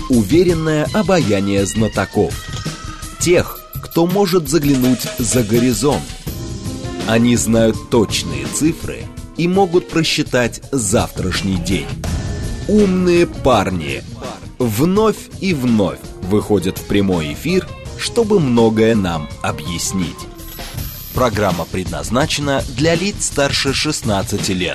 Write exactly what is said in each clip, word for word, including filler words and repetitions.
уверенное обаяние знатоков. Тех, кто может заглянуть за горизонт. Они знают точные цифры и могут просчитать завтрашний день. Умные парни вновь и вновь выходят в прямой эфир, чтобы многое нам объяснить. Программа предназначена для лиц старше шестнадцати лет.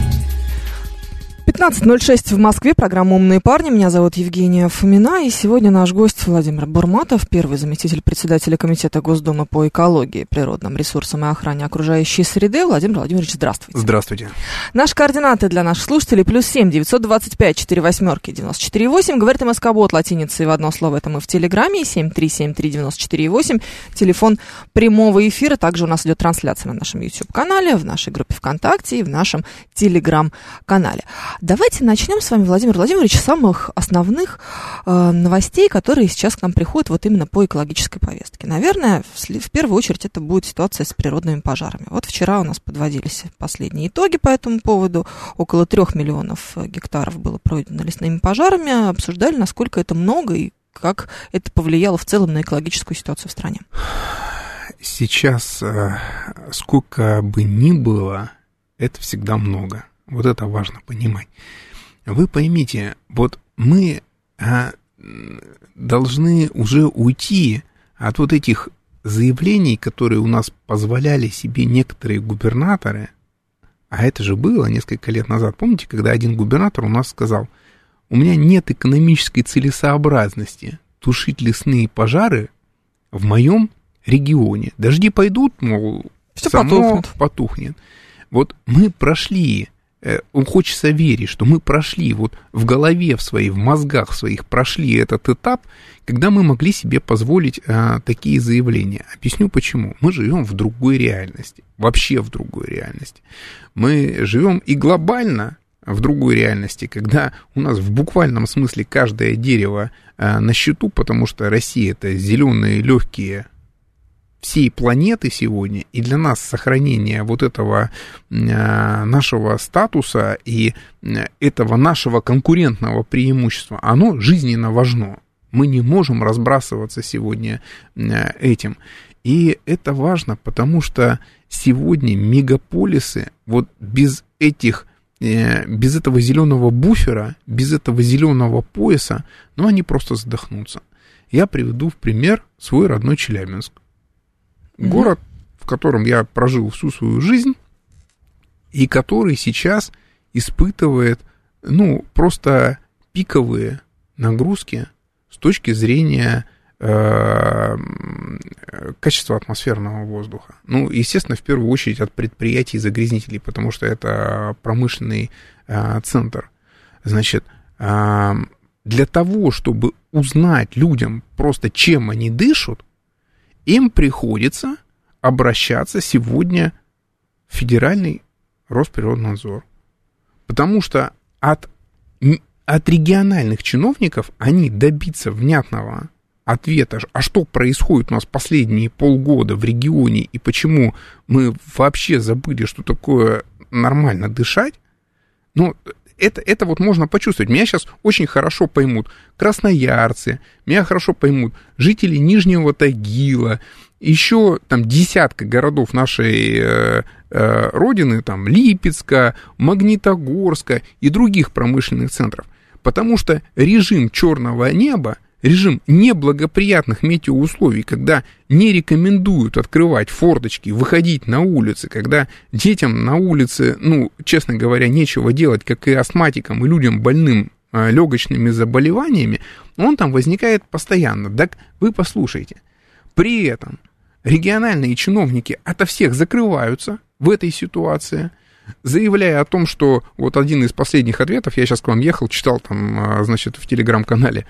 пятнадцать ноль шесть в Москве, программа «Умные парни». Меня зовут Евгения Фомина, и сегодня наш гость Владимир Бурматов, первый заместитель председателя Комитета Госдумы по экологии, природным ресурсам и охране окружающей среды. Владимир Владимирович, здравствуйте. Здравствуйте. Наши координаты для наших слушателей: плюс семь девятьсот двадцать пять четыре восьмерки девяносто четыре восемь. Говорит МСК-бот латиницей в одно слово, это мы в Телеграме, семь три семь три девяносто четыре восемь. Телефон прямого эфира. Также у нас идет трансляция на нашем YouTube-канале, в нашей группе ВКонтакте и в нашем Телеграм-канале. Давайте начнем с вами, Владимир Владимирович, с самых основных э, новостей, которые сейчас к нам приходят вот именно по экологической повестке. Наверное, в, в первую очередь это будет ситуация с природными пожарами. Вот вчера у нас подводились последние итоги по этому поводу. Около трех миллионов гектаров было пройдено лесными пожарами. Обсуждали, насколько это много и как это повлияло в целом на экологическую ситуацию в стране. Сейчас, сколько бы ни было, это всегда много. Вот это важно понимать. Вы поймите, вот мы а, должны уже уйти от вот этих заявлений, которые у нас позволяли себе некоторые губернаторы, а это же было несколько лет назад. Помните, когда один губернатор у нас сказал: у меня нет экономической целесообразности тушить лесные пожары в моем регионе. Дожди пойдут, мол, все само потухнет. потухнет. Вот мы прошли... Хочется верить, что мы прошли вот в голове в своей, в мозгах своих прошли этот этап, когда мы могли себе позволить а, такие заявления. Объясню почему. Мы живем в другой реальности, вообще в другой реальности. Мы живем и глобально в другой реальности, когда у нас в буквальном смысле каждое дерево а, на счету, потому что Россия — это зеленые легкие всей планеты сегодня, и для нас сохранение вот этого э, нашего статуса и э, этого нашего конкурентного преимущества, оно жизненно важно. Мы не можем разбрасываться сегодня э, этим. И это важно, потому что сегодня мегаполисы вот без этих, э, без этого зеленого буфера, без этого зеленого пояса, ну, они просто задохнутся. Я приведу в пример свой родной Челябинск. Город, в котором я прожил всю свою жизнь, и который сейчас испытывает, ну, просто пиковые нагрузки с точки зрения э, качества атмосферного воздуха. Ну, естественно, в первую очередь от предприятий-загрязнителей, потому что это промышленный э, центр. Значит, э, для того, чтобы узнать людям просто, чем они дышат, им приходится обращаться сегодня в Федеральный Росприроднадзор. Потому что от, от региональных чиновников они добиться внятного ответа, а что происходит у нас последние полгода в регионе и почему мы вообще забыли, что такое нормально дышать, ну, Это, это вот можно почувствовать. Меня сейчас очень хорошо поймут красноярцы, меня хорошо поймут жители Нижнего Тагила, еще там десятка городов нашей э, э, родины, там Липецка, Магнитогорска и других промышленных центров. Потому что режим черного неба, режим неблагоприятных метеоусловий, когда не рекомендуют открывать форточки, выходить на улицы, когда детям на улице, ну, честно говоря, нечего делать, как и астматикам, и людям больным э, легочными заболеваниями, он там возникает постоянно. Так вы послушайте. При этом региональные чиновники ото всех закрываются в этой ситуации, заявляя о том, что вот один из последних ответов, я сейчас к вам ехал, читал там, значит, в Телеграм-канале,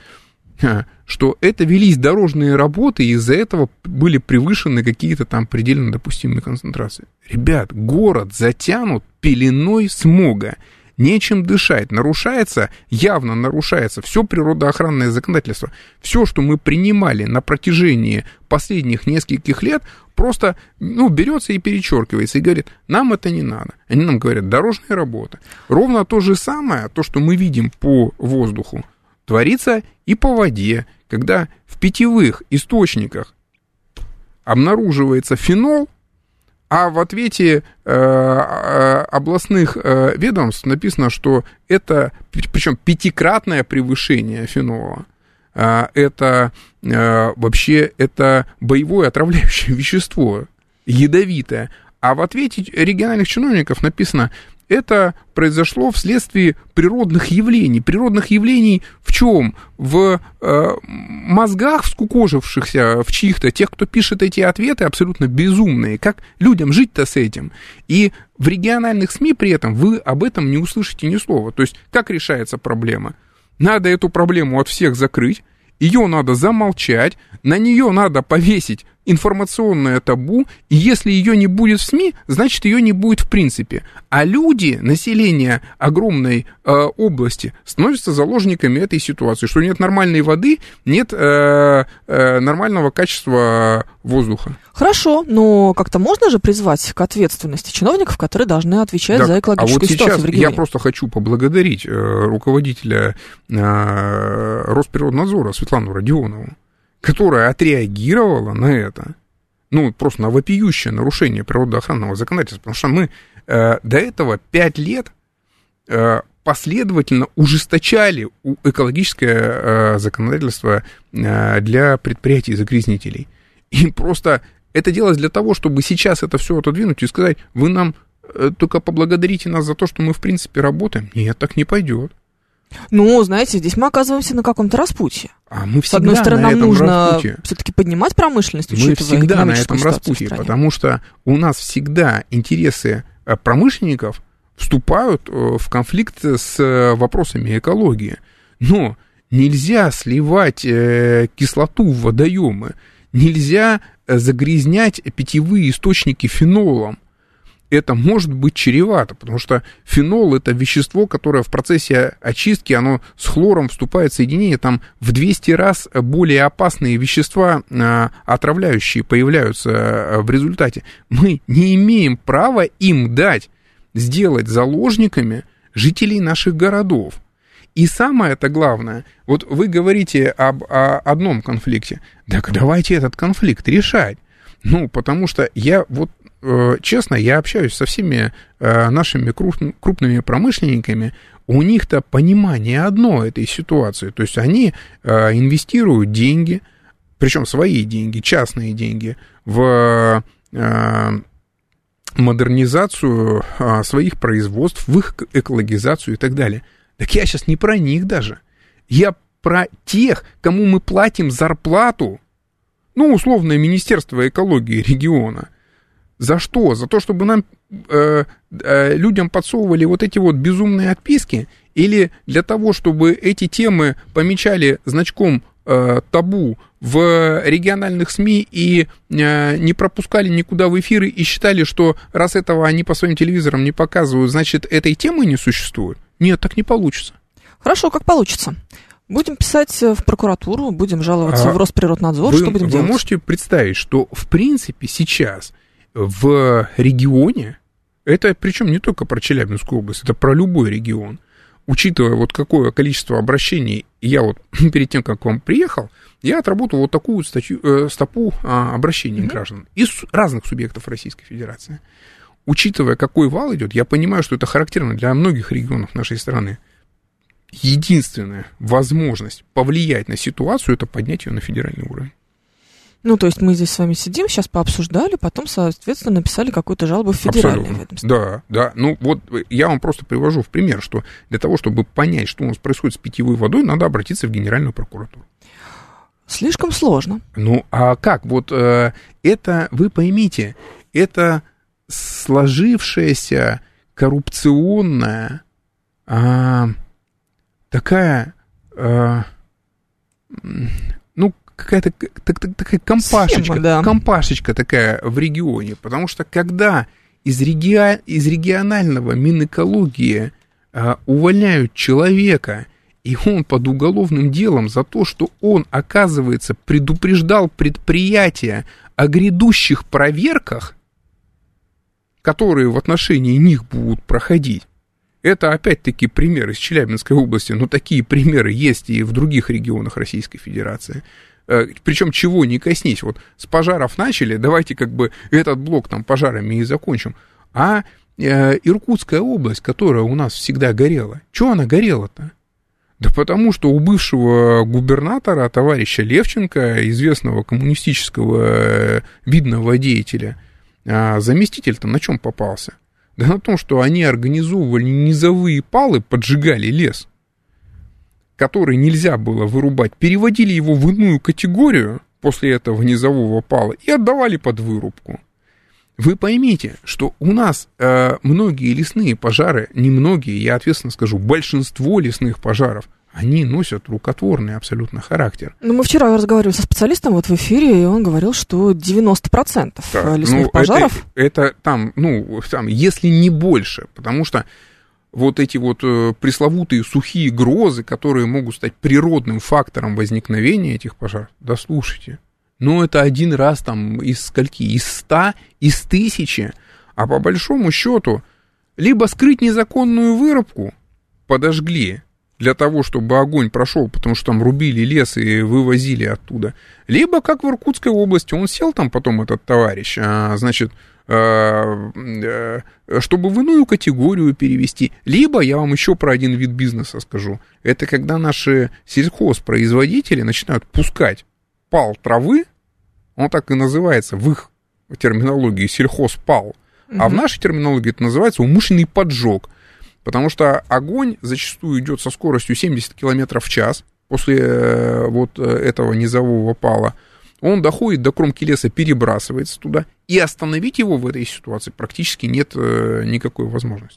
что это велись дорожные работы, и из-за этого были превышены какие-то там предельно допустимые концентрации. Ребят, город затянут пеленой смога, нечем дышать, нарушается, явно нарушается все природоохранное законодательство. Все, что мы принимали на протяжении последних нескольких лет, просто, ну, берется и перечеркивается, и говорит, нам это не надо. Они нам говорят, дорожные работы. Ровно то же самое, то, что мы видим по воздуху, творится и по воде, когда в питьевых источниках обнаруживается фенол, а в ответе э, областных э, ведомств написано, что это, причем пятикратное превышение фенола, э, это э, вообще это боевое отравляющее вещество, ядовитое. А в ответе региональных чиновников написано, это произошло вследствие природных явлений. Природных явлений в чем? В э, мозгах скукожившихся, в чьих-то, тех, кто пишет эти ответы, абсолютно безумные. Как людям жить-то с этим? И в региональных СМИ при этом вы об этом не услышите ни слова. То есть, как решается проблема? Надо эту проблему от всех закрыть, ее надо замолчать, на нее надо повесить информационное табу, и если ее не будет в СМИ, значит, ее не будет в принципе. А люди, население огромной э, области, становятся заложниками этой ситуации, что нет нормальной воды, нет э, э, нормального качества воздуха. Хорошо, но как-то можно же призвать к ответственности чиновников, которые должны отвечать так, за экологическую а вот ситуацию в регионе? Я просто хочу поблагодарить э, руководителя э, Росприроднадзора Светлану Родионову, которая отреагировала на это, ну, просто на вопиющее нарушение природоохранного законодательства, потому что мы э, до этого пять лет э, последовательно ужесточали экологическое э, законодательство э, для предприятий-загрязнителей. И просто это делалось для того, чтобы сейчас это все отодвинуть и сказать, вы нам э, только поблагодарите нас за то, что мы, в принципе, работаем. Нет, так не пойдет. Ну, знаете, здесь мы оказываемся на каком-то распутье. А мы всегда С одной стороны, на нам этом нужно распутье. Все-таки поднимать промышленность, Мы всегда на этом распутье, потому что у нас всегда интересы промышленников вступают в конфликт с вопросами экологии. Но нельзя сливать кислоту в водоемы, нельзя загрязнять питьевые источники фенолом. Это может быть чревато, потому что фенол – это вещество, которое в процессе очистки, оно с хлором вступает в соединение, там в двести раз более опасные вещества, отравляющие, появляются в результате. Мы не имеем права им дать сделать заложниками жителей наших городов. И самое это главное, вот вы говорите об о одном конфликте, так давайте этот конфликт решать. Ну, потому что я вот, честно, я общаюсь со всеми нашими крупными промышленниками, у них-то понимание одно этой ситуации, то есть они инвестируют деньги, причем свои деньги, частные деньги, в модернизацию своих производств, в их экологизацию и так далее. Так я сейчас не про них даже, я про тех, кому мы платим зарплату, ну, условное Министерство экологии региона. За что? За то, чтобы нам, э, э, людям подсовывали вот эти вот безумные отписки? Или для того, чтобы эти темы помечали значком э, табу в региональных СМИ и э, не пропускали никуда в эфиры и считали, что раз этого они по своим телевизорам не показывают, значит, этой темы не существует? Нет, так не получится. Хорошо, как получится. Будем писать в прокуратуру, будем жаловаться а в Росприроднадзор, вы, что будем вы делать? Вы можете представить, что, в принципе, сейчас в регионе, это причем не только про Челябинскую область, это про любой регион, учитывая вот какое количество обращений, я вот перед тем, как к вам приехал, я отработал вот такую статью, э, стопу а, обращений mm-hmm. граждан из разных субъектов Российской Федерации. Учитывая, какой вал идет, я понимаю, что это характерно для многих регионов нашей страны. Единственная возможность повлиять на ситуацию – это поднять ее на федеральный уровень. Ну, то есть мы здесь с вами сидим, сейчас пообсуждали, потом, соответственно, написали какую-то жалобу в федеральное ведомство. Да, да. Ну, вот я вам просто привожу в пример, что для того, чтобы понять, что у нас происходит с питьевой водой, надо обратиться в Генеральную прокуратуру. Слишком сложно. Ну, а как? Вот э, это, вы поймите, это сложившаяся коррупционная... Э, такая, э, ну, какая-то так, так, такая компашечка, Схема, да. компашечка такая в регионе, потому что когда из, реги... из регионального Минэкологии э, увольняют человека, и он под уголовным делом за то, что он, оказывается, предупреждал предприятия о грядущих проверках, которые в отношении них будут проходить, Это, опять-таки, пример из Челябинской области, но такие примеры есть и в других регионах Российской Федерации. Причем чего не коснись. Вот с пожаров начали, давайте как бы этот блок там пожарами и закончим. А э, Иркутская область, которая у нас всегда горела, чего она горела-то? Да потому что у бывшего губернатора, товарища Левченко, известного коммунистического видного деятеля, заместитель-то на чем попался? Да на том, что они организовывали низовые палы, поджигали лес, который нельзя было вырубать, переводили его в иную категорию после этого низового пала и отдавали под вырубку. Вы поймите, что у нас э, многие лесные пожары, не многие, я ответственно скажу, большинство лесных пожаров, они носят рукотворный абсолютно характер. Ну, мы вчера разговаривали со специалистом вот в эфире, и он говорил, что девяносто процентов да, лесных ну, пожаров... Это, это там, ну, там, если не больше, потому что вот эти вот э, пресловутые сухие грозы, которые могут стать природным фактором возникновения этих пожаров, да слушайте, ну это один раз там из скольки, из ста, из тысячи, а по большому счету либо скрыть незаконную вырубку подожгли для того, чтобы огонь прошел, потому что там рубили лес и вывозили оттуда, либо, как в Иркутской области, он сел там потом, этот товарищ, а, значит, чтобы в иную категорию перевести. Либо, я вам еще про один вид бизнеса скажу, это когда наши сельхозпроизводители начинают пускать пал травы, он так и называется в их терминологии сельхозпал, угу. А в нашей терминологии это называется умышленный поджог, потому что огонь зачастую идет со скоростью семьдесят километров в час после вот этого низового пала. Он доходит до кромки леса, перебрасывается туда, и остановить его в этой ситуации практически нет э, никакой возможности.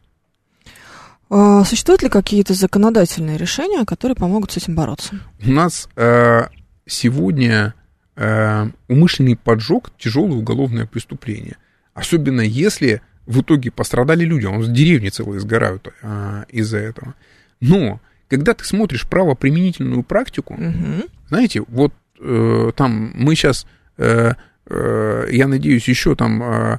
А существуют ли какие-то законодательные решения, которые помогут с этим бороться? У нас э, сегодня э, умышленный поджог – тяжелое уголовное преступление. Особенно если в итоге пострадали люди, у нас деревни целые сгорают э, из-за этого. Но когда ты смотришь правоприменительную практику, угу. знаете, вот там мы сейчас, я надеюсь, еще там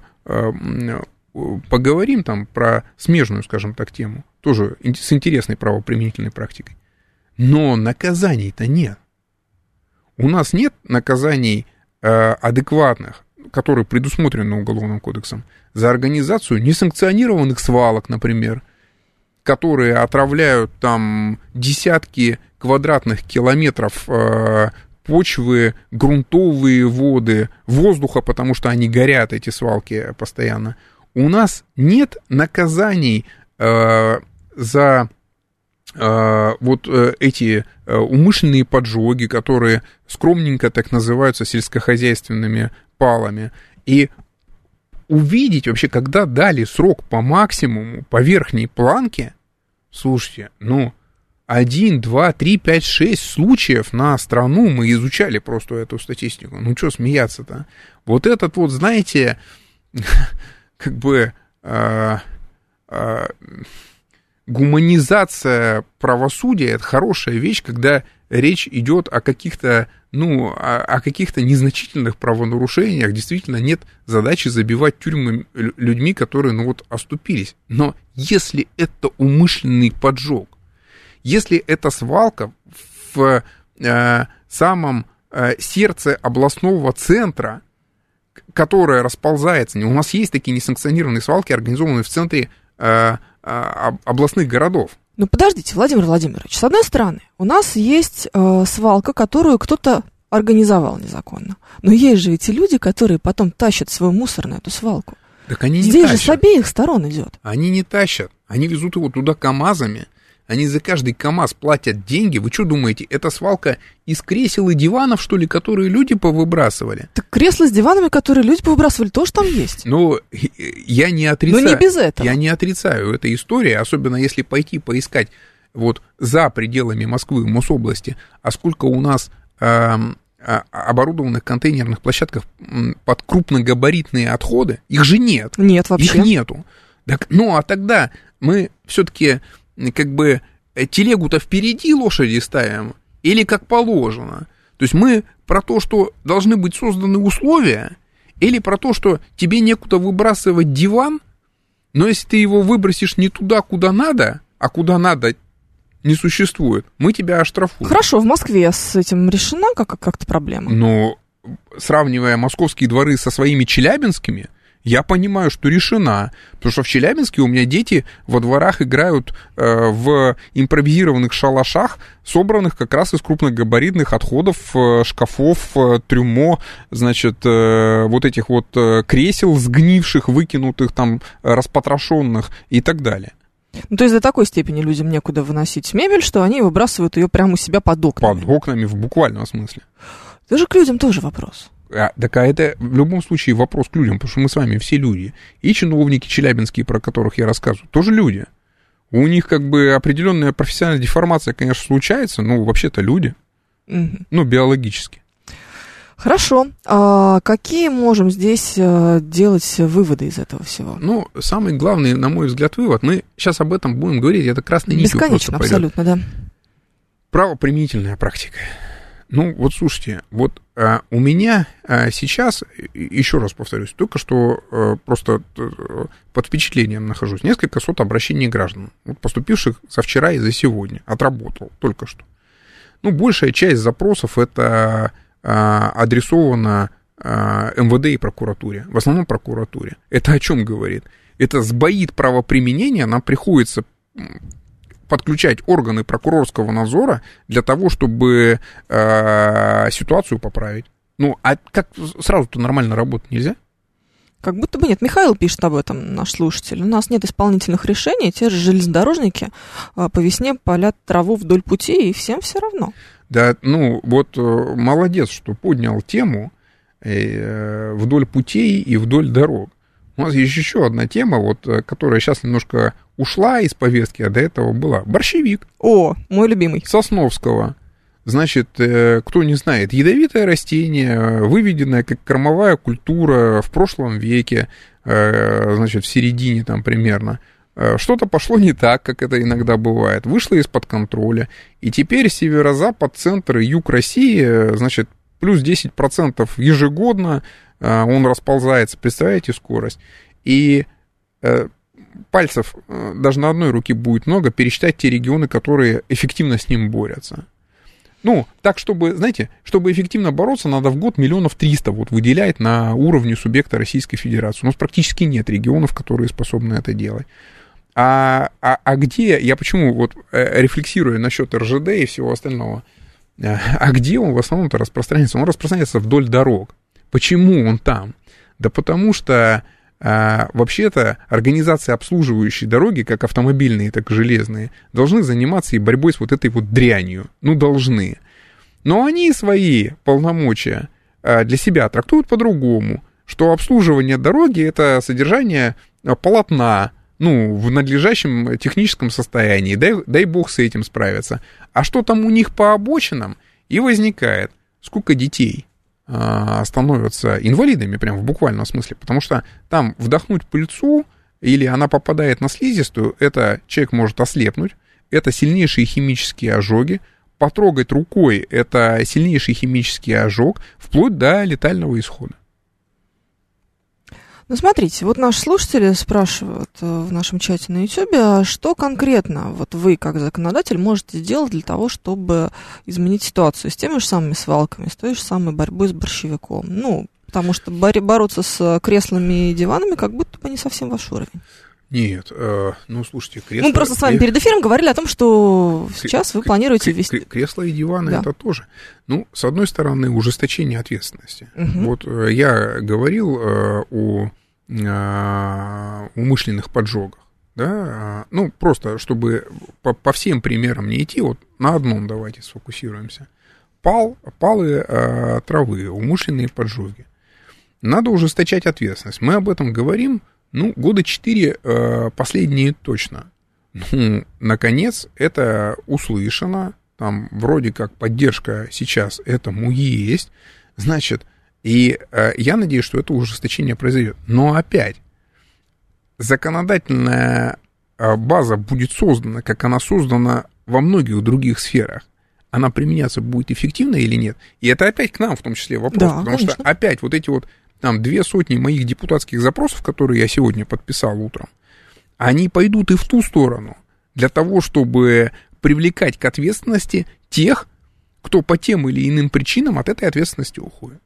поговорим там про смежную, скажем так, тему, тоже с интересной правоприменительной практикой. Но наказаний-то нет. У нас нет наказаний адекватных, которые предусмотрены Уголовным кодексом, за организацию несанкционированных свалок, например, которые отравляют там десятки квадратных километров почвы, грунтовые воды, воздуха, потому что они горят, эти свалки, постоянно. У нас нет наказаний э, за э, вот э, эти э, умышленные поджоги, которые скромненько так называются сельскохозяйственными палами. И увидеть вообще, когда дали срок по максимуму, по верхней планке, слушайте, ну... Один, два, три, пять, шесть случаев на страну, мы изучали просто эту статистику. Ну, что смеяться-то? Вот этот вот, знаете, как бы э, э, гуманизация правосудия — это хорошая вещь, когда речь идет о каких-то, ну, о, о каких-то незначительных правонарушениях. Действительно, нет задачи забивать тюрьмы людьми, которые, ну, вот, оступились. Но если это умышленный поджог, если это свалка в э, самом э, сердце областного центра, которая расползается, у нас есть такие несанкционированные свалки, организованные в центре э, э, областных городов. Ну, подождите, Владимир Владимирович, с одной стороны, у нас есть э, свалка, которую кто-то организовал незаконно, но есть же эти люди, которые потом тащат свой мусор на эту свалку. Так они не Здесь тащат. же с обеих сторон идет. Они не тащат, они везут его туда КАМАЗами. Они за каждый КАМАЗ платят деньги. Вы что думаете, это свалка из кресел и диванов, что ли, которые люди повыбрасывали? Так кресла с диванами, которые люди повыбрасывали, тоже там есть. Ну, я не отрицаю. Но не без этого. Я не отрицаю эту историю, особенно если пойти поискать вот за пределами Москвы, Мособласти, а сколько у нас э, оборудованных контейнерных площадках под крупногабаритные отходы, их же нет. Нет вообще. Их нету. Так, ну, а тогда мы все-таки... как бы телегу-то впереди лошади ставим, или как положено. То есть мы про то, что должны быть созданы условия, или про то, что тебе некуда выбрасывать диван, Но если ты его выбросишь не туда, куда надо, а куда надо не существует, мы тебя оштрафуем. Хорошо, в Москве с этим решена как- как-то проблема? Но сравнивая московские дворы со своими челябинскими, я понимаю, что решена, потому что в Челябинске у меня дети во дворах играют э, в импровизированных шалашах, собранных как раз из крупногабаритных отходов, э, шкафов, э, трюмо, значит, э, вот этих вот э, кресел сгнивших, выкинутых там, распотрошенных и так далее. Ну, то есть до такой степени людям некуда выносить мебель, что они выбрасывают ее прямо у себя под окнами. Под окнами, в буквальном смысле. Это же к людям тоже вопрос. А, так а это в любом случае вопрос к людям, потому что мы с вами все люди. И чиновники челябинские, про которых я рассказываю, тоже люди. У них как бы определенная профессиональная деформация, конечно, случается, но вообще-то люди. Угу. Ну, биологически. Хорошо. А какие можем здесь делать выводы из этого всего? Ну, самый главный, на мой взгляд, вывод, мы сейчас об этом будем говорить, это красной нитью просто бесконечно, абсолютно, да. Правоприменительная практика. Ну, вот слушайте, вот а, у меня а, сейчас, еще раз повторюсь, только что а, просто а, под впечатлением нахожусь, несколько сот обращений граждан, вот, поступивших за вчера и за сегодня, отработал только что. Ну, большая часть запросов это а, адресована а, эм вэ дэ и прокуратуре, в основном прокуратуре. Это о чем говорит? Это сбоит правоприменения, нам приходится подключать органы прокурорского надзора для того, чтобы э, ситуацию поправить. Ну, а как сразу-то нормально работать нельзя? Как будто бы нет. Михаил пишет об этом, наш слушатель. У нас нет исполнительных решений, те же железнодорожники э, по весне палят траву вдоль пути, и всем все равно. Да, ну, вот э, молодец, что поднял тему э, вдоль путей и вдоль дорог. У нас есть еще одна тема, вот, которая сейчас немножко ушла из повестки, а до этого была. Борщевик. О, мой любимый. Сосновского. Значит, кто не знает, ядовитое растение, выведенное как кормовая культура в прошлом веке, значит, в середине там примерно. Что-то пошло не так, как это иногда бывает. Вышло из-под контроля. И теперь северо-запад, центр и юг России, значит, плюс десять процентов ежегодно он расползается, представляете, скорость. И э, пальцев э, даже на одной руке будет много пересчитать те регионы, которые эффективно с ним борются. Ну, так, чтобы, знаете, чтобы эффективно бороться, надо в год миллионов триста вот выделять на уровне субъекта Российской Федерации. У нас практически нет регионов, которые способны это делать. А, а, а где, я почему вот э, рефлексирую насчет эр жэ дэ и всего остального, э, а где он в основном-то распространяется? Он распространяется вдоль дорог. Почему он там? Да потому что а, вообще-то организации, обслуживающие дороги, как автомобильные, так и железные, должны заниматься и борьбой с вот этой вот дрянью. Ну, должны. Но они свои полномочия а, для себя трактуют по-другому, что обслуживание дороги — это содержание полотна, ну, в надлежащем техническом состоянии, дай, дай бог с этим справиться. А что там у них по обочинам? И возникает, сколько детей становятся инвалидами, прям в буквальном смысле, потому что там вдохнуть пыльцу, или она попадает на слизистую, это человек может ослепнуть, это сильнейшие химические ожоги, потрогать рукой, это сильнейший химический ожог, вплоть до летального исхода. Ну, смотрите, вот наши слушатели спрашивают в нашем чате на Ютьюбе, что конкретно вот вы, как законодатель, можете сделать для того, чтобы изменить ситуацию с теми же самыми свалками, с той же самой борьбой с борщевиком. Ну, потому что бор- бороться с креслами и диванами как будто бы не совсем ваш уровень. Нет, э, ну, слушайте, кресла... Мы просто с вами перед эфиром говорили о том, что сейчас вы планируете ввести... Кресла и диваны, да. Это тоже. Ну, с одной стороны, ужесточение ответственности. Угу. Вот э, я говорил э, о э, умышленных поджогах, да, ну, просто, чтобы по, по всем примерам не идти, вот на одном давайте сфокусируемся. Пал, палы э, травы, умышленные поджоги. Надо ужесточать ответственность. Мы об этом говорим, ну, года четыре э, последние точно. Ну, наконец, это услышано, там вроде как поддержка сейчас этому есть, значит, и э, я надеюсь, что это ужесточение произойдет. Но опять, законодательная база будет создана, как она создана во многих других сферах. Она применяться будет эффективно или нет? И это опять к нам в том числе вопрос, да, потому конечно. что опять вот эти вот там две сотни моих депутатских запросов, которые я сегодня подписал утром, они пойдут и в ту сторону, для того, чтобы привлекать к ответственности тех, кто по тем или иным причинам от этой ответственности уходит.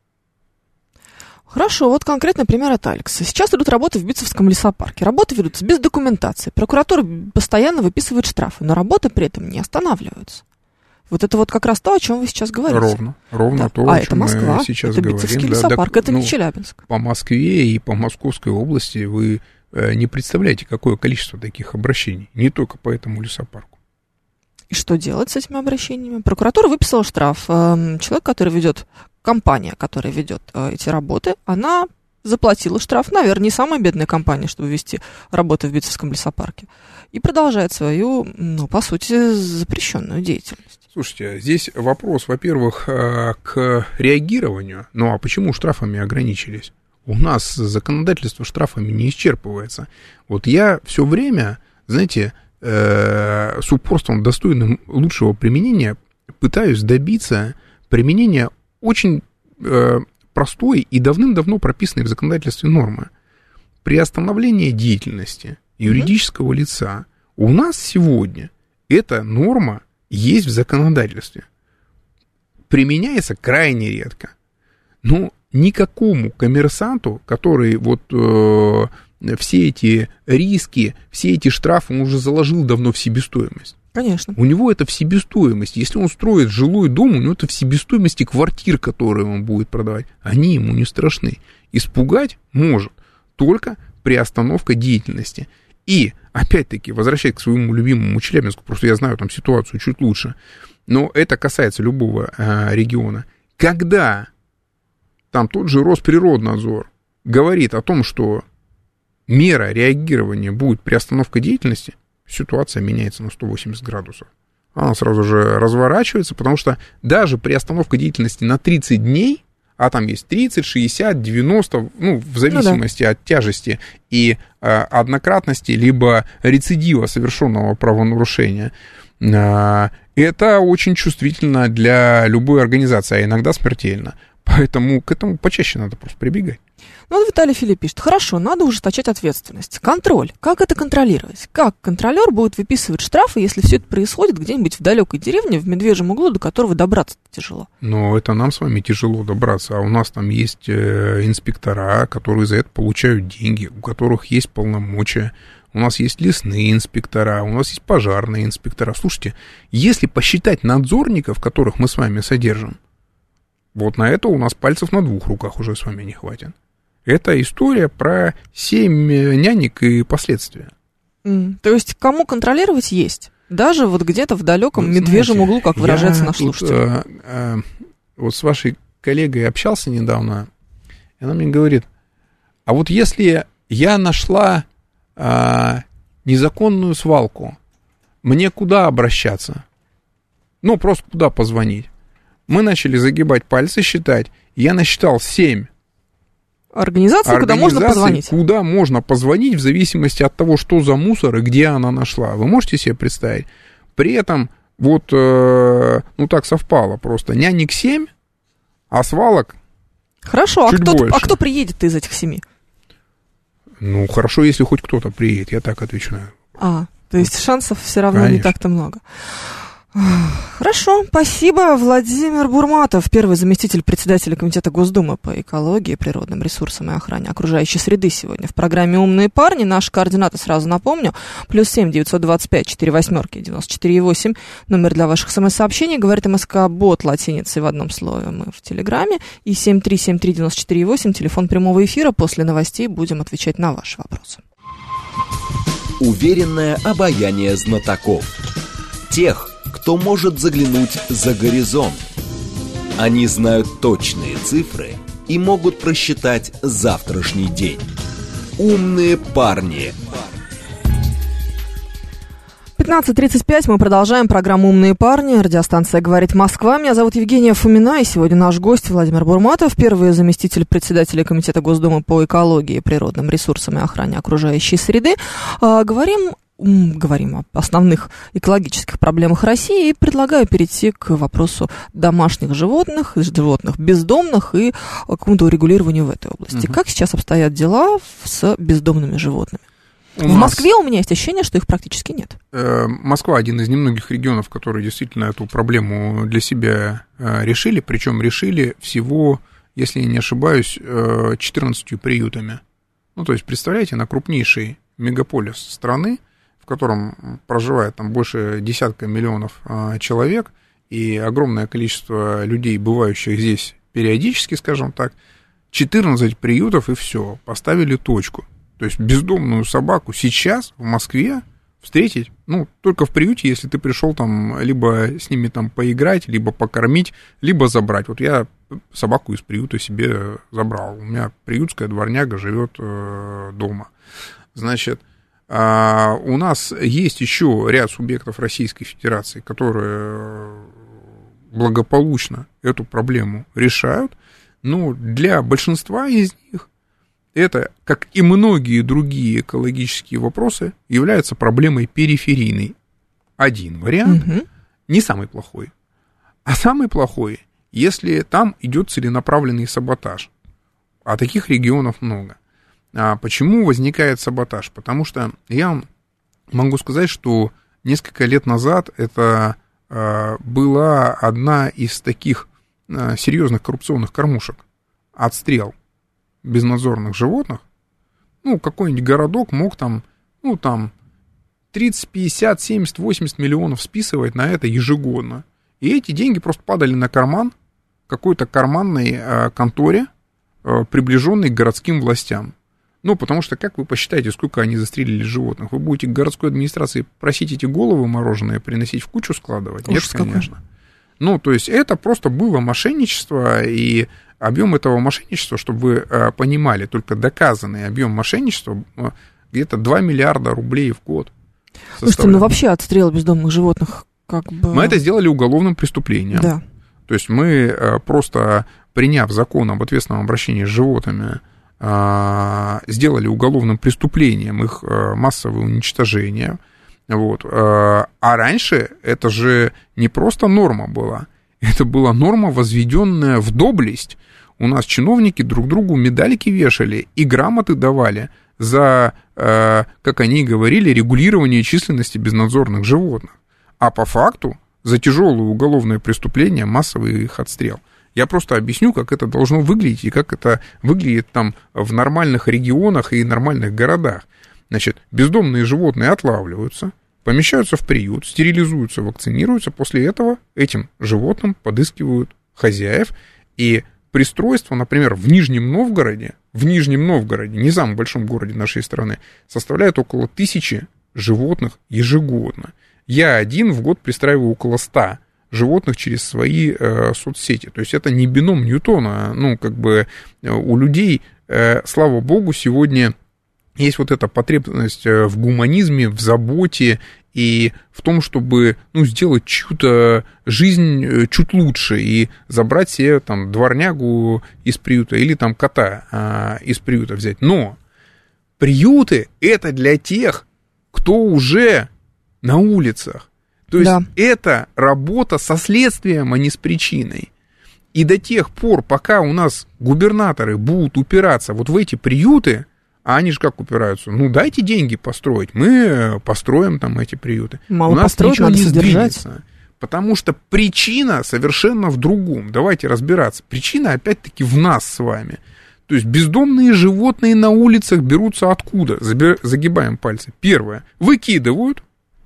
Хорошо, вот конкретный пример от Алекса. Сейчас идут работы в Битцевском лесопарке. Работы ведутся без документации. Прокуратура постоянно выписывает штрафы, но работы при этом не останавливаются. Вот это вот как раз то, о чем вы сейчас говорите. Ровно, ровно да. то, а о чем Москва, мы сейчас это говорим. Битцевский Да, лесопарк, да, это ну, не Челябинск. По Москве и по Московской области вы э, не представляете, какое количество таких обращений. Не только по этому лесопарку. И что делать с этими обращениями? Прокуратура выписала штраф. Человек, который ведет, компания, которая ведет эти работы, она заплатила штраф, наверное, не самая бедная компания, чтобы вести работы в Битцевском лесопарке, и продолжает свою, ну, по сути, запрещенную деятельность. Слушайте, здесь вопрос, во-первых, к реагированию. Ну, а почему штрафами ограничились? У нас законодательство штрафами не исчерпывается. Вот я все время, знаете, э, с упорством, достойным лучшего применения, пытаюсь добиться применения очень э, простой и давным-давно прописанной в законодательстве нормы. Приостановление деятельности юридического mm-hmm. лица у нас сегодня эта норма есть в законодательстве. Применяется крайне редко. Но никакому коммерсанту, который вот э, все эти риски, все эти штрафы он уже заложил давно в себестоимость. Конечно. У него это в себестоимости. Если он строит жилой дом, у него это в себестоимости квартир, которые он будет продавать. Они ему не страшны. Испугать может только приостановка деятельности. И, опять-таки, возвращаясь к своему любимому Челябинску, просто я знаю там ситуацию чуть лучше, но это касается любого э, региона. Когда там тот же Росприроднадзор говорит о том, что мера реагирования будет приостановка деятельности, ситуация меняется на сто восемьдесят градусов. Она сразу же разворачивается, потому что даже приостановка деятельности на тридцать дней, а там есть тридцать, шестьдесят, девяносто, ну, в зависимости ну, да. от тяжести и э, однократности, либо рецидива совершенного правонарушения, э, это очень чувствительно для любой организации, а иногда смертельно. Поэтому к этому почаще надо просто прибегать. Ну, вот Виталий Филипп пишет, хорошо, надо ужесточать ответственность. Контроль. Как это контролировать? Как контролер будет выписывать штрафы, если все это происходит где-нибудь в далекой деревне, в медвежьем углу, до которого добраться тяжело? Ну, это нам с вами тяжело добраться, а у нас там есть инспектора, которые за это получают деньги, у которых есть полномочия. У нас есть лесные инспектора, у нас есть пожарные инспектора. Слушайте, если посчитать надзорников, которых мы с вами содержим, вот на это у нас пальцев на двух руках уже с вами не хватит. Это история про семь нянек и последствия. Mm, то есть кому контролировать есть? Даже вот где-то в далеком вот, медвежьем знаете, углу, как выражается наш тут, слушатель. А, а, вот с вашей коллегой общался недавно, и она мне говорит, а вот если я нашла а, незаконную свалку, мне куда обращаться? Ну, просто куда позвонить? Мы начали загибать пальцы, считать. Я насчитал семь организаций, куда можно позвонить. Куда можно позвонить в зависимости от того, что за мусор и где она нашла. Вы можете себе представить? При этом вот, э, ну так совпало просто. Нянек семь, а свалок хорошо, чуть а кто, больше. А кто приедет из этих семи? Ну, хорошо, если хоть кто-то приедет, я так отвечу. А, то есть вот. Шансов все равно Конечно. Не так-то много. Хорошо, спасибо. Владимир Бурматов, первый заместитель председателя Комитета Госдумы по экологии, природным ресурсам и охране окружающей среды сегодня в программе «Умные парни». Наши координаты сразу напомню. Плюс семь девятьсот двадцать пять четыре восьмерки девяносто четыре восемь. Номер для ваших смс-сообщений. Говорит МСК-бот латиницей в одном слове. Мы в Телеграме. И семь три семь три девяносто четыре восемь. Телефон прямого эфира. После новостей будем отвечать на ваши вопросы. Уверенное обаяние знатоков. Тех, кто может заглянуть за горизонт. Они знают точные цифры и могут просчитать завтрашний день. Умные парни. пятнадцать тридцать пять, мы продолжаем программу «Умные парни». Радиостанция «Говорит Москва». Меня зовут Евгения Фомина, и сегодня наш гость Владимир Бурматов, первый заместитель председателя Комитета Госдумы по экологии, природным ресурсам и охране окружающей среды. А, говорим Говорим о основных экологических проблемах России и предлагаю перейти к вопросу домашних животных, животных бездомных и к какому-то урегулированию в этой области. Угу. Как сейчас обстоят дела с бездомными животными? В нас... Москве у меня есть ощущение, что их практически нет. Москва один из немногих регионов, которые действительно эту проблему для себя решили, причем решили всего, если я не ошибаюсь, четырнадцатью приютами. Ну, то есть, представляете, на крупнейший мегаполис страны, в котором проживает там больше десятка миллионов человек, и огромное количество людей, бывающих здесь периодически, скажем так, четырнадцать приютов, и все, поставили точку. То есть бездомную собаку сейчас в Москве встретить, ну, только в приюте, если ты пришел там либо с ними там поиграть, либо покормить, либо забрать. Вот я собаку из приюта себе забрал. У меня приютская дворняга живет э, дома. Значит, э, у нас есть еще ряд субъектов Российской Федерации, которые благополучно эту проблему решают, но для большинства из них это, как и многие другие экологические вопросы, является проблемой периферийной. Один вариант, угу. не самый плохой. А самый плохой, если там идет целенаправленный саботаж. А таких регионов много. А почему возникает саботаж? Потому что я вам могу сказать, что несколько лет назад это а, была одна из таких а, серьезных коррупционных кормушек. Отстрел безнадзорных животных. Ну, какой-нибудь городок мог там, ну, там, тридцать, пятьдесят, семьдесят, восемьдесят миллионов списывать на это ежегодно. И эти деньги просто падали на карман какой-то карманной э, конторе, э, приближенной к городским властям. Ну, потому что, как вы посчитаете, сколько они застрелили животных? Вы будете к городской администрации просить эти головы мороженое приносить в кучу складывать? Ужас, нет, конечно. Какой. Ну, то есть это просто было мошенничество, и объем этого мошенничества, чтобы вы э, понимали, только доказанный объем мошенничества э, где-то два миллиарда рублей в год. Слушайте, ну вообще отстрел бездомных животных как бы... Мы это сделали уголовным преступлением. Да. То есть мы э, просто, приняв закон об ответственном обращении с животными, э, сделали уголовным преступлением их э, массовое уничтожение. Вот. А раньше это же не просто норма была, это была норма, возведенная в доблесть. У нас чиновники друг другу медальки вешали и грамоты давали за, как они говорили, регулирование численности безнадзорных животных. А по факту за тяжелое уголовное преступление массовый их отстрел. Я просто объясню, как это должно выглядеть и как это выглядит там в нормальных регионах и нормальных городах. Значит, бездомные животные отлавливаются, помещаются в приют, стерилизуются, вакцинируются. После этого этим животным подыскивают хозяев. И пристройство, например, в Нижнем Новгороде, в Нижнем Новгороде, не самом большом городе нашей страны, составляет около тысячи животных ежегодно. Я один в год пристраиваю около ста животных через свои э, соцсети. То есть это не бином Ньютона. Ну, как бы у людей, э, слава богу, сегодня... Есть вот эта потребность в гуманизме, в заботе и в том, чтобы, ну, сделать чью-то жизнь чуть лучше и забрать себе там дворнягу из приюта или там кота а, из приюта взять. Но приюты — это для тех, кто уже на улицах. То есть да. это работа со следствием, а не с причиной. И до тех пор, пока у нас губернаторы будут упираться вот в эти приюты, а они же как упираются? Ну, дайте деньги построить, мы построим там эти приюты. Мало У нас построить, ничего надо не содержать. сдвинется, потому что причина совершенно в другом. Давайте разбираться. Причина, опять-таки, в нас с вами. То есть бездомные животные на улицах берутся откуда? Загибаем пальцы. Первое. Выкидывают.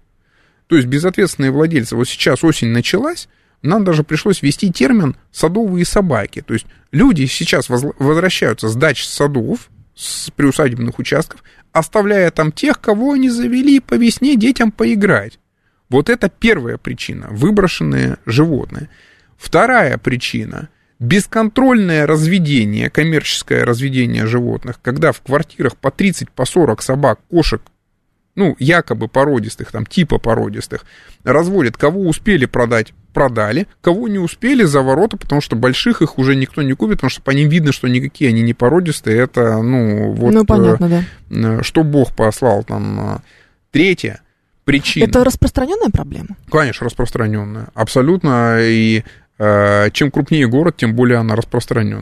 То есть безответственные владельцы. Вот сейчас осень началась, нам даже пришлось ввести термин «садовые собаки». То есть люди сейчас возвращаются с дач садов, с приусадебных участков, оставляя там тех, кого они завели по весне детям поиграть. Вот это первая причина — выброшенные животные. Вторая причина — бесконтрольное разведение, коммерческое разведение животных, когда в квартирах по тридцать, по сорок собак, кошек, ну, якобы породистых, там, типа породистых, разводят. Кого успели продать, продали. Кого не успели, за ворота, потому что больших их уже никто не купит, потому что по ним видно, что никакие они не породистые. Это, ну, вот... Ну, понятно, да. Что Бог послал там. Третья причина. Это распространенная проблема? Конечно, распространенная. Абсолютно. И э, чем крупнее город, тем более она распространенная.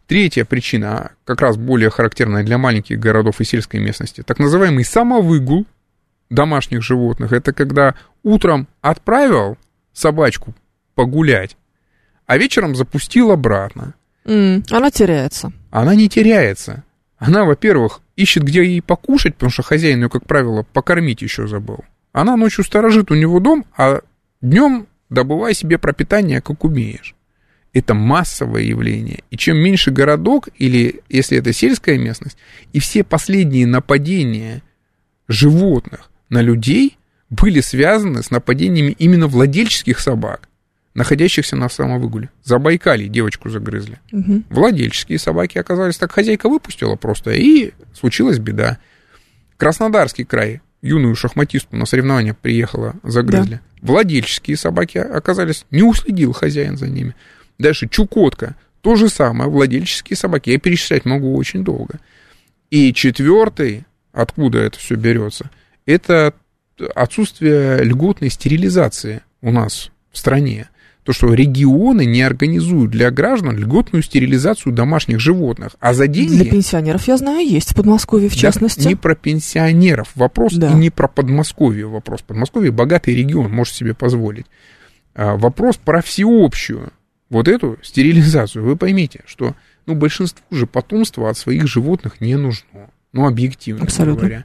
Третья причина, как раз более характерная для маленьких городов и сельской местности, так называемый самовыгул домашних животных. Это когда утром отправил собачку погулять, а вечером запустил обратно. Mm, она теряется. Она не теряется. Она, во-первых, ищет, где ей покушать, потому что хозяин ее, как правило, покормить еще забыл. Она ночью сторожит у него дом, а днем добывай себе пропитание, как умеешь. Это массовое явление. И чем меньше городок, или если это сельская местность, и все последние нападения животных на людей были связаны с нападениями именно владельческих собак, находящихся на самовыгуле. Забайкалье девочку загрызли. Угу. Владельческие собаки оказались, так хозяйка выпустила просто, и случилась беда. Краснодарский край, юную шахматистку на соревнования приехала, загрызли. Да. Владельческие собаки оказались, не уследил хозяин за ними. Дальше Чукотка, то же самое, владельческие собаки. Я перечислять могу очень долго. И четвертый, откуда это все берется, это отсутствие льготной стерилизации у нас в стране. То, что регионы не организуют для граждан льготную стерилизацию домашних животных. А за деньги... Для пенсионеров, я знаю, есть в Подмосковье, в частности. Да, не про пенсионеров вопрос, да. И не про Подмосковье вопрос. Подмосковье богатый регион, может себе позволить. А вопрос про всеобщую вот эту стерилизацию. Вы поймите, что ну, большинству же потомства от своих животных не нужно. Ну, объективно Абсолютно. Говоря.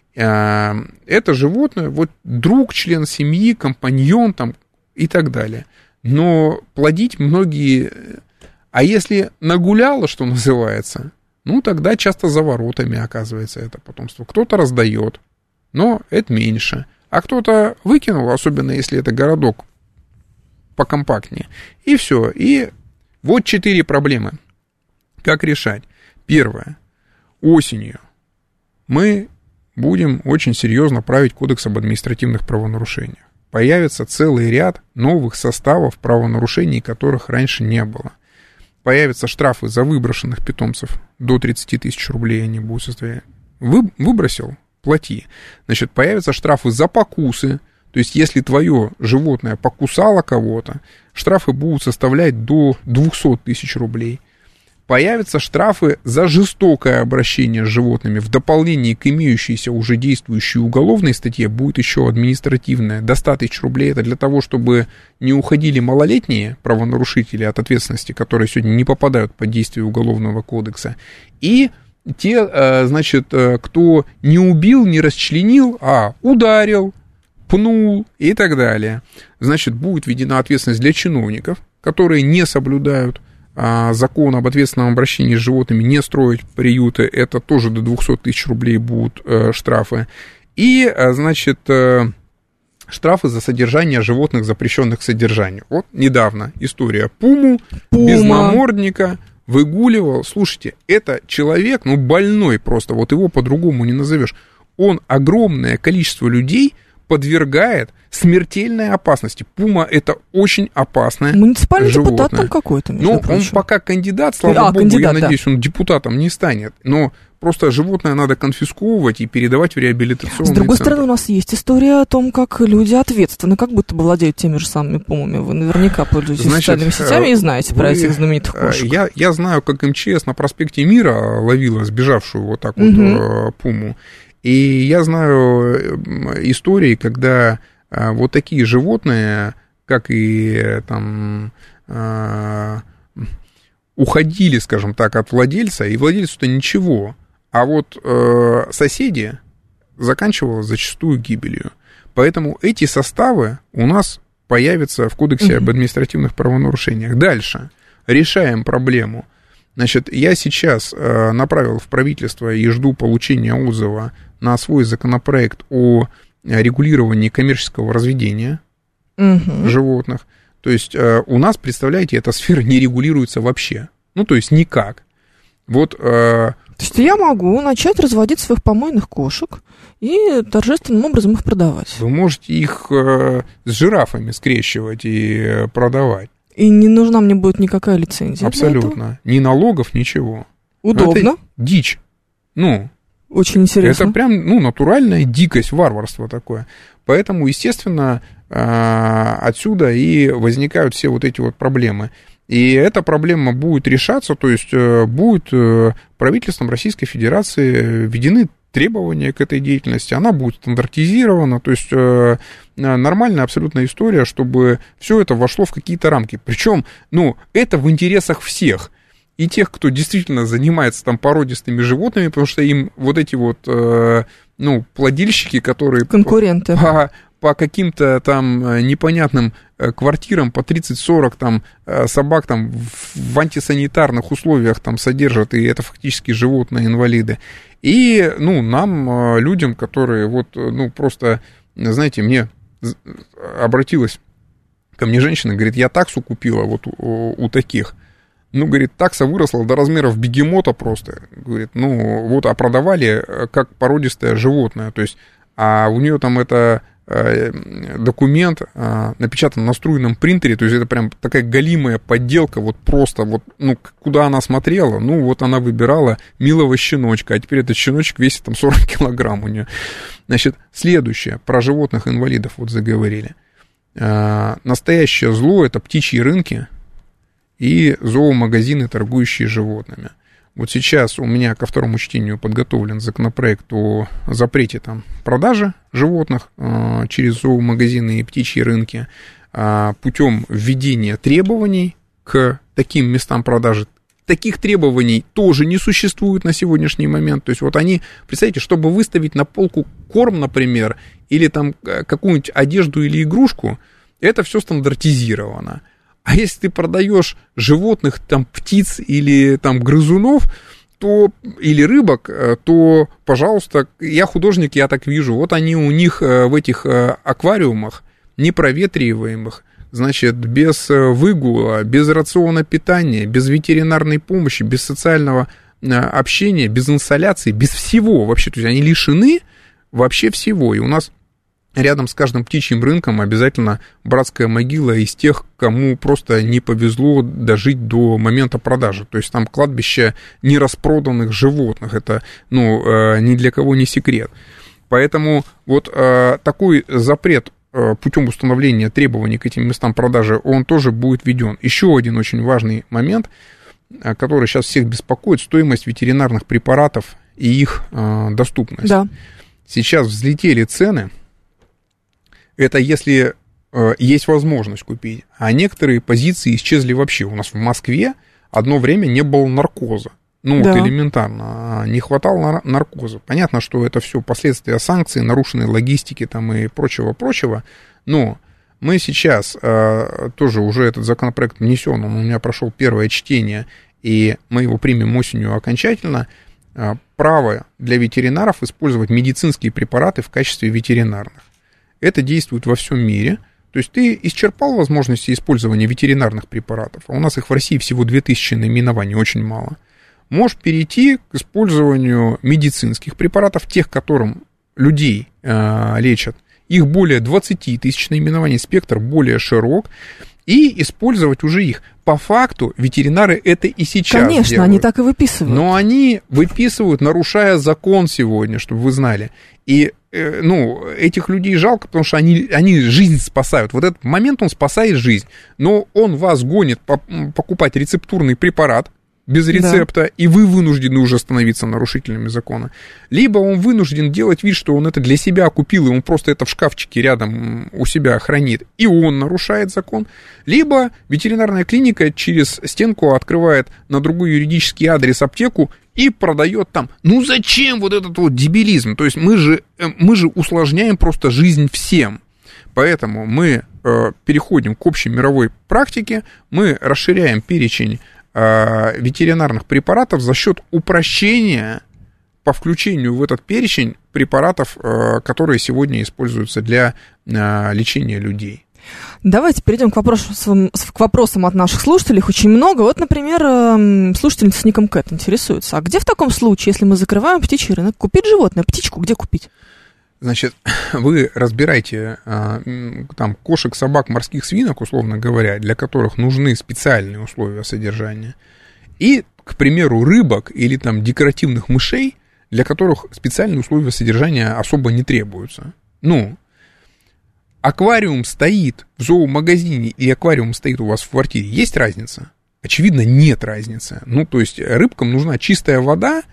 А, это животное, вот друг, член семьи, компаньон там, и так далее. Но плодить многие... А если нагуляло, что называется, ну, тогда часто за воротами оказывается это потомство. Кто-то раздает, но это меньше. А кто-то выкинул, особенно если это городок покомпактнее. И все. И вот четыре проблемы. Как решать? Первое. Осенью мы будем очень серьезно править Кодекс об административных правонарушениях. Появится целый ряд новых составов правонарушений, которых раньше не было. Появятся штрафы за выброшенных питомцев, до тридцать тысяч рублей они будут составлять. Вы, выбросил? Плати. Значит, появятся штрафы за покусы, то есть если твое животное покусало кого-то, штрафы будут составлять до двести тысяч рублей. Появятся штрафы за жестокое обращение с животными. В дополнение к имеющейся уже действующей уголовной статье будет еще административная. До ста тысяч рублей. Это для того, чтобы не уходили малолетние правонарушители от ответственности, которые сегодня не попадают под действие Уголовного кодекса. И те, значит, кто не убил, не расчленил, а ударил, пнул и так далее. Значит, будет введена ответственность для чиновников, которые не соблюдают закон об ответственном обращении с животными, не строить приюты, это тоже до двести тысяч рублей будут э, штрафы. И, значит, э, штрафы за содержание животных, запрещенных к содержанию. Вот недавно история. Пуму, Пума. Без намордника, выгуливал. Слушайте, это человек, ну, больной просто, вот его по-другому не назовешь. Он огромное количество людей подвергает смертельной опасности. Пума — это очень опасное муниципальный животное. Депутат там какой-то, между Ну, прочим. он пока кандидат, слава а, богу, кандидат, я да. надеюсь, он депутатом не станет. Но просто животное надо конфисковывать и передавать в реабилитационный центр. С другой стороны, у нас есть история о том, как люди ответственно, как будто бы владеют теми же самыми пумами. Вы наверняка пользуетесь Значит, социальными сетями и знаете вы, про этих знаменитых кошек. Я, я знаю, как эм че эс на проспекте Мира ловила сбежавшую вот так вот угу. пуму. И я знаю истории, когда вот такие животные, как и там, уходили, скажем так, от владельца, и владельцу-то ничего, а вот соседи заканчивалось зачастую гибелью. Поэтому эти составы у нас появятся в Кодексе об административных правонарушениях. Дальше решаем проблему. Значит, я сейчас э, направил в правительство и жду получения отзыва на свой законопроект о регулировании коммерческого разведения угу. животных. То есть э, у нас, представляете, эта сфера не регулируется вообще. Ну, то есть никак. Вот, э, то есть я могу начать разводить своих помойных кошек и торжественным образом их продавать. Вы можете их э, с жирафами скрещивать и э, продавать. И не нужна мне будет никакая лицензия. Абсолютно. Ни налогов, ничего. Удобно. Это дичь. Ну, очень интересно. Это прям, ну, натуральная дикость, варварство такое. Поэтому, естественно, отсюда и возникают все вот эти вот проблемы. И эта проблема будет решаться, то есть будет правительством Российской Федерации введены требования к этой деятельности, она будет стандартизирована, то есть нормальная абсолютно история, чтобы все это вошло в какие-то рамки. Причем, ну, это в интересах всех. И тех, кто действительно занимается там породистыми животными, потому что им вот эти вот, э, ну, плодильщики, которые... Конкуренты. По, по каким-то там непонятным квартирам по тридцать-сорок там собак там в антисанитарных условиях там содержат, и это фактически животные-инвалиды. И, ну, нам, людям, которые вот, ну, просто, знаете, мне обратилась ко мне женщина, говорит, я таксу купила вот у, у таких. Ну, говорит, такса выросла до размеров бегемота просто. Говорит, ну, вот, а продавали как породистое животное. То есть, а у нее там это э, документ э, напечатан на струйном принтере, то есть это прям такая галимая подделка, вот просто, вот, ну, куда она смотрела, ну, вот она выбирала милого щеночка, а теперь этот щеночек весит там сорок килограмм у нее. Значит, следующее, про животных-инвалидов вот заговорили. Э, настоящее зло — это птичьи рынки и зоомагазины, торгующие животными. Вот сейчас у меня ко второму чтению подготовлен законопроект о запрете там продажи животных э, через зоомагазины и птичьи рынки э, путем введения требований к таким местам продажи. Таких требований тоже не существует на сегодняшний момент. То есть вот они, представьте, чтобы выставить на полку корм, например, или там какую-нибудь одежду или игрушку, это все стандартизировано. А если ты продаешь животных, там, птиц или там грызунов, то, или рыбок, то, пожалуйста, я художник, я так вижу, вот они у них в этих аквариумах, непроветриваемых, значит, без выгула, без рациона питания, без ветеринарной помощи, без социального общения, без инсоляции, без всего вообще, то есть они лишены вообще всего, и у нас рядом с каждым птичьим рынком обязательно братская могила из тех, кому просто не повезло дожить до момента продажи. То есть там кладбище нераспроданных животных. Это, ну, ни для кого не секрет. Поэтому вот такой запрет путем установления требований к этим местам продажи, он тоже будет введен. Еще один очень важный момент, который сейчас всех беспокоит, стоимость ветеринарных препаратов и их доступность. Да. Сейчас взлетели цены. Это если э, есть возможность купить. А некоторые позиции исчезли вообще. У нас в Москве одно время не было наркоза. Ну, да. Вот элементарно. Не хватало наркоза. Понятно, что это все последствия санкций, нарушенной логистики там и прочего-прочего. Но мы сейчас э, тоже уже этот законопроект внесен. Он у меня прошел первое чтение, и мы его примем осенью окончательно. Э, право для ветеринаров использовать медицинские препараты в качестве ветеринарных. Это действует во всем мире. То есть ты исчерпал возможности использования ветеринарных препаратов, а у нас их в России всего две тысячи наименований, очень мало. Можешь перейти к использованию медицинских препаратов, тех, которым людей э, лечат. Их более двадцать тысяч наименований, спектр более широк. И использовать уже их. По факту ветеринары это и сейчас Конечно, делают. Они так и выписывают. Но они выписывают, нарушая закон сегодня, чтобы вы знали. И, э, ну, этих людей жалко, потому что они, они жизнь спасают. Вот этот момент, он спасает жизнь. Но он вас гонит покупать рецептурный препарат без рецепта, да. И вы вынуждены уже становиться нарушителями закона. Либо он вынужден делать вид, что он это для себя купил, и он просто это в шкафчике рядом у себя хранит, и он нарушает закон. Либо ветеринарная клиника через стенку открывает на другой юридический адрес аптеку и продает там. Ну зачем вот этот вот дебилизм? То есть мы же, мы же усложняем просто жизнь всем. Поэтому мы э, переходим к общей мировой практике, мы расширяем перечень ветеринарных препаратов за счет упрощения по включению в этот перечень препаратов, которые сегодня используются для лечения людей. Давайте перейдем к вопросам, к вопросам от наших слушателей. Их очень много. Вот, например, слушательница с ником Кэт интересуется. А где в таком случае, если мы закрываем птичий рынок, купить животное? Птичку где купить? Значит, вы разбираете там кошек, собак, морских свинок, условно говоря, для которых нужны специальные условия содержания, и, к примеру, рыбок или там декоративных мышей, для которых специальные условия содержания особо не требуются. Ну, аквариум стоит в зоомагазине и аквариум стоит у вас в квартире, есть разница? очевидно, нет разницы. Ну, то есть рыбкам нужна чистая вода,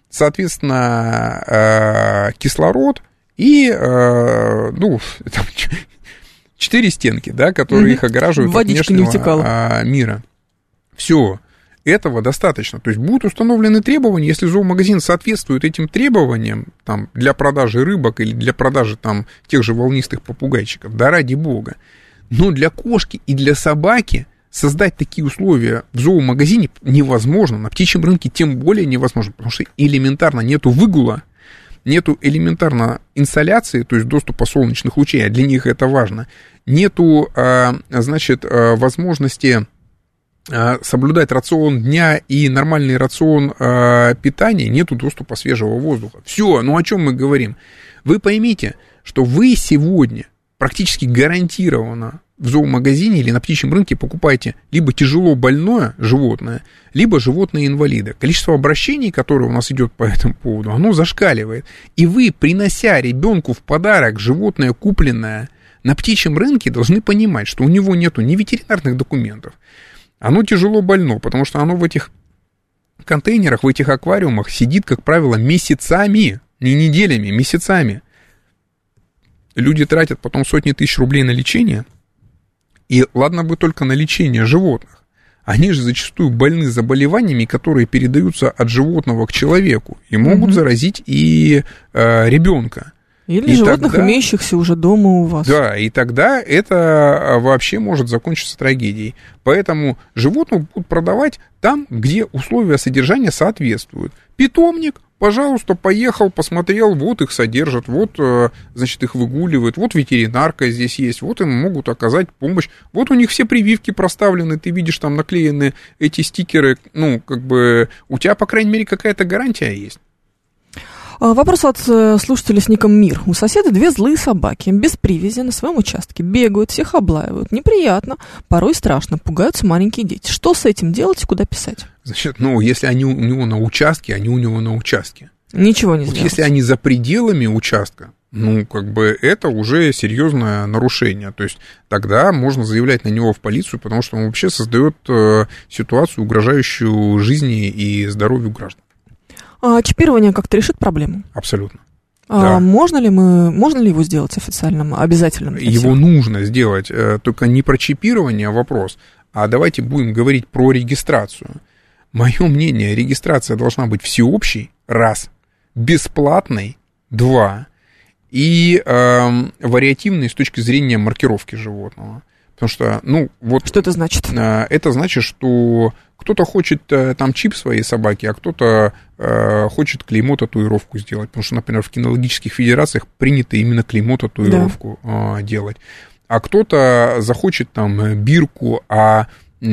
соответственно, кислород и, ну, там, четыре стенки, да, которые mm-hmm. их огораживают от внешнего мира. Все. Этого достаточно. То есть будут установлены требования, если зоомагазин соответствует этим требованиям там, для продажи рыбок или для продажи там, тех же волнистых попугайчиков, да ради бога. Но для кошки и для собаки создать такие условия в зоомагазине невозможно, на птичьем рынке тем более невозможно, потому что элементарно нету выгула, нету элементарно инсоляции, то есть доступа солнечных лучей, а для них это важно, нету, значит, возможности соблюдать рацион дня и нормальный рацион э, питания, нету доступа свежего воздуха. Все, ну о чем мы говорим? Вы поймите, что вы сегодня практически гарантированно в зоомагазине или на птичьем рынке покупаете либо тяжело больное животное, либо животное-инвалида. Количество обращений, которое у нас идет по этому поводу, оно зашкаливает. И вы, принося ребенку в подарок животное, купленное на птичьем рынке, должны понимать, что у него нету ни ветеринарных документов, оно тяжело больно, потому что оно в этих контейнерах, в этих аквариумах сидит, как правило, месяцами, не неделями, месяцами. Люди тратят потом сотни тысяч рублей на лечение, и ладно бы только на лечение животных. Они же зачастую больны заболеваниями, которые передаются от животного к человеку, и могут угу. заразить и э, ребенка. Или и животных, тогда, имеющихся уже дома у вас. Да, и тогда это вообще может закончиться трагедией. Поэтому животных будут продавать там, где условия содержания соответствуют. Питомник, пожалуйста, поехал, посмотрел, вот их содержат, вот, значит, их выгуливают, вот ветеринарка здесь есть, вот им могут оказать помощь, вот у них все прививки проставлены, ты видишь, там наклеены эти стикеры, ну, как бы, у тебя, по крайней мере, какая-то гарантия есть. Вопрос от слушателя с ником Мир. У соседа две злые собаки, без привязи, на своем участке. Бегают, всех облаивают. Неприятно, порой страшно, пугаются маленькие дети. Что с этим делать и куда писать? Значит, ну, если они у него на участке, они у него на участке. Ничего не вот сделать. Если они за пределами участка, ну, как бы это уже серьезное нарушение. То есть тогда можно заявлять на него в полицию, потому что он вообще создает э, ситуацию, угрожающую жизни и здоровью граждан. А чипирование как-то решит проблему? Абсолютно. А да. можно ли мы, можно ли его сделать официальным, обязательным? Его нужно сделать, только не про чипирование вопрос, а давайте будем говорить про регистрацию. Мое мнение, регистрация должна быть всеобщей, раз, бесплатной, два, и э, вариативной с точки зрения маркировки животного. Потому что, ну, вот... Что это значит? Это значит, что кто-то хочет там чип своей собаки, а кто-то э, хочет клеймо-татуировку сделать. Потому что, например, в кинологических федерациях принято именно клеймо-татуировку да. э, делать. А кто-то захочет там бирку, а,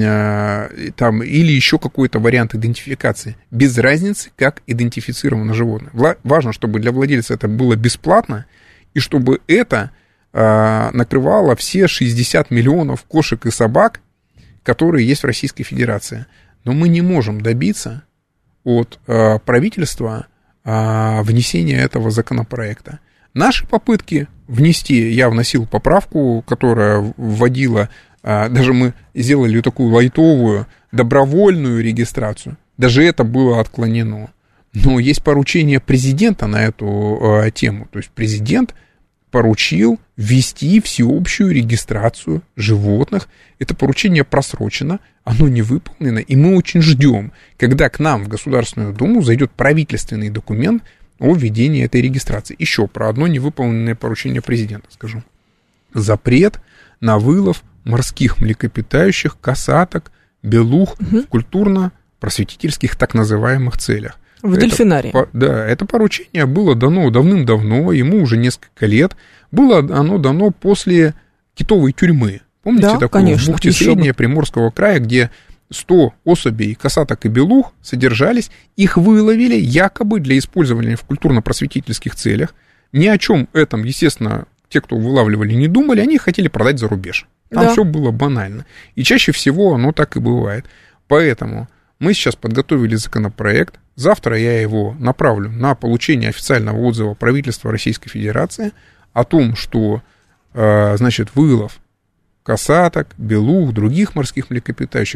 э, там, или еще какой-то вариант идентификации. Без разницы, как идентифицировано животное. Вла- важно, чтобы для владельца это было бесплатно, и чтобы это... накрывала все шестьдесят миллионов кошек и собак, которые есть в Российской Федерации. Но мы не можем добиться от правительства внесения этого законопроекта. Наши попытки внести, я вносил поправку, которая вводила, даже мы сделали такую лайтовую, добровольную регистрацию, даже это было отклонено. Но есть поручение президента на эту тему, то есть президент поручил ввести всеобщую регистрацию животных. Это поручение просрочено, оно не выполнено, и мы очень ждем, когда к нам в Государственную Думу зайдет правительственный документ о введении этой регистрации. Еще про одно невыполненное поручение президента скажу. Запрет на вылов морских млекопитающих, касаток, белух угу. в культурно-просветительских так называемых целях. В это, дельфинарии. Да, это поручение было дано давным-давно, ему уже несколько лет. Было оно дано после китовой тюрьмы. Помните, да, такое конечно, в бухте Среднее Приморского края, где сто особей касаток и белух содержались, их выловили якобы для использования в культурно-просветительских целях. Ни о чем этом, естественно, те, кто вылавливали, не думали, они хотели продать за рубеж. Там да. все было банально. И чаще всего оно так и бывает. Поэтому мы сейчас подготовили законопроект. Завтра я его направлю на получение официального отзыва правительства Российской Федерации о том, что, значит, вылов касаток, белух, других морских млекопитающих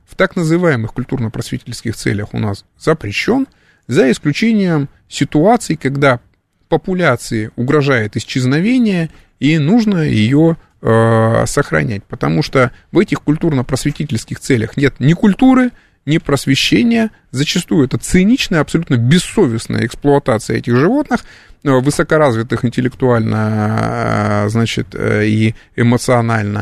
в так называемых культурно-просветительских целях у нас запрещен, за исключением ситуаций, когда популяции угрожает исчезновение, и нужно ее э, сохранять, потому что в этих культурно-просветительских целях нет ни культуры, ни просвещения, зачастую это циничная, абсолютно бессовестная эксплуатация этих животных, высокоразвитых интеллектуально, значит, и эмоционально,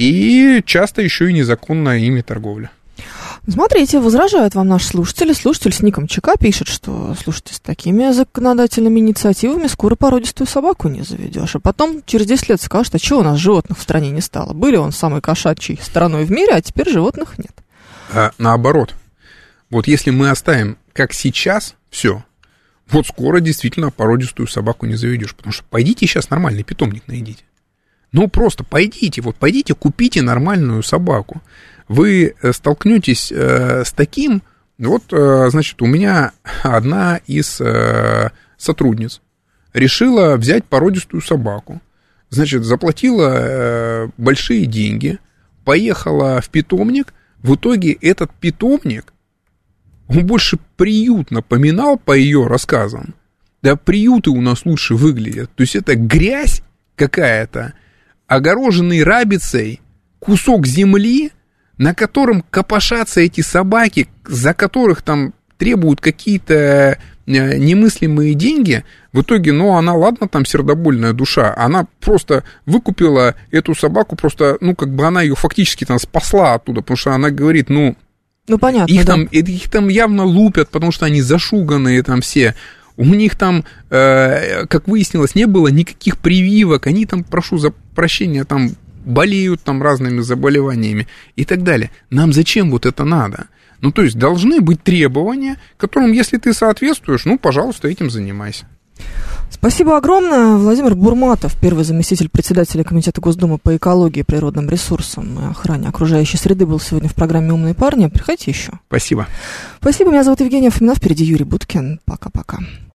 и часто еще и незаконная ими торговля. Смотрите, возражают вам наши слушатели. Слушатель с ником ЧК пишет, что, слушайте, с такими законодательными инициативами скоро породистую собаку не заведешь. А потом через десять лет скажут, а чего у нас животных в стране не стало? Были он самой кошачьей страной в мире, а теперь животных нет. А, наоборот. Вот если мы оставим как сейчас все, вот скоро действительно породистую собаку не заведешь. Потому что пойдите сейчас нормальный питомник найдите. Ну, просто пойдите, вот пойдите, купите нормальную собаку. Вы столкнетесь э, с таким, вот, э, значит, у меня одна из э, сотрудниц решила взять породистую собаку, значит, заплатила э, большие деньги, поехала в питомник, в итоге этот питомник, он больше приют напоминал по ее рассказам, да, приюты у нас лучше выглядят, то есть это грязь какая-то, огороженный рабицей кусок земли, на котором копошатся эти собаки, за которых там требуют какие-то немыслимые деньги, в итоге, ну, она, ладно, там сердобольная душа, она просто выкупила эту собаку, просто, ну, как бы она ее фактически там спасла оттуда, потому что она говорит, ну, ну понятно, их, да. там, их там явно лупят, потому что они зашуганные там все, у них там, э, как выяснилось, не было никаких прививок, они там, прошу за прощения, там, болеют там разными заболеваниями и так далее. Нам зачем вот это надо? Ну, то есть, должны быть требования, которым, если ты соответствуешь, ну, пожалуйста, этим занимайся. Спасибо огромное. Владимир Бурматов, первый заместитель председателя Комитета Госдумы по экологии, природным ресурсам и охране окружающей среды, был сегодня в программе «Умные парни». Приходите еще. Спасибо. Спасибо. Меня зовут Евгения Фомина. Впереди Юрий Буткин. Пока-пока.